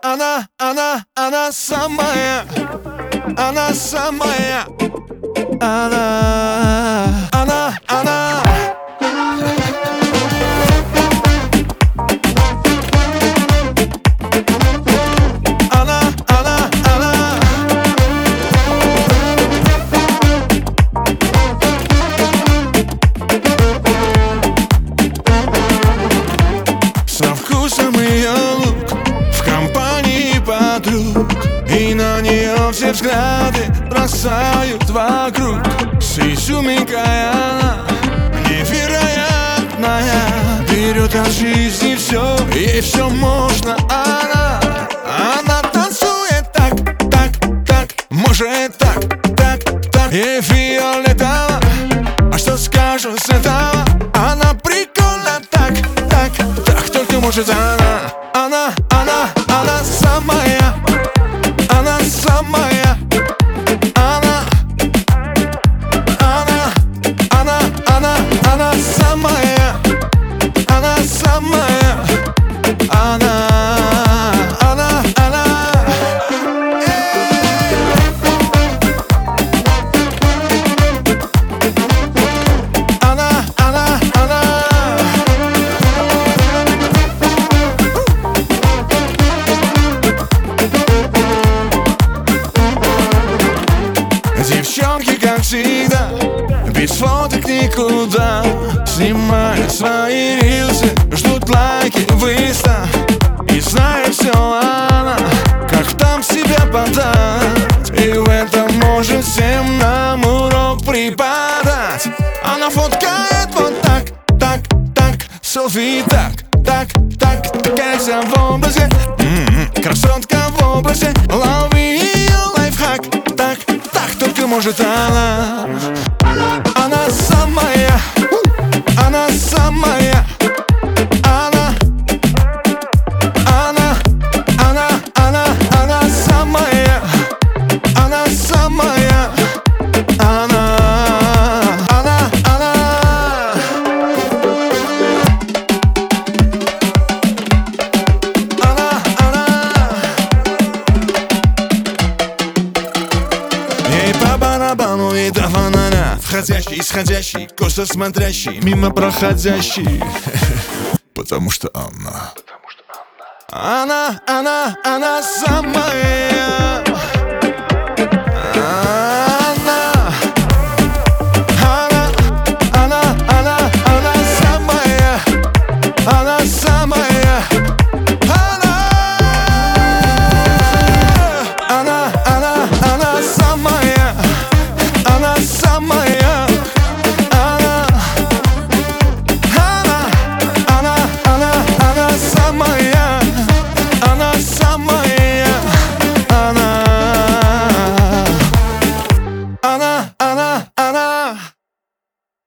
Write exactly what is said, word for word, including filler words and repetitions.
она, она, она самая, она самая, она, она, она. Она, она, она. Со вкусом ее лук в компании подруг, и на нее все взгляды бросают вокруг. С изюминкой она невероятная, берет от жизни все, ей все можно. Она, она танцует так, так, так, может так, так, так, ей фиолетово. А что скажу с этого? Она прикольна так, так, так, только может она. Она, она, она самая, она самая, она, она, она, она, она самая, она самая, она, она, она. Она, она, она. Девчонки, как всегда, без фоток никуда, снимают свои рилсы, ждут лайки в инста. И знает все она, как там себя подать, и в этом может всем нам урок преподать. Она фоткает вот так, так, так, селфи так, так, так, такая вся в образе, м-м, красотка в образе. Лови ее лайфхак, так, так, только может она. Она самая, она самая, она, она, она, она, она самая, она самая, она, она, она. Она, она. Ей по барабану и до фонаря, входящий, исходящий, косо смотрящий, мимо проходящий. Потому что она, она, она, она самая.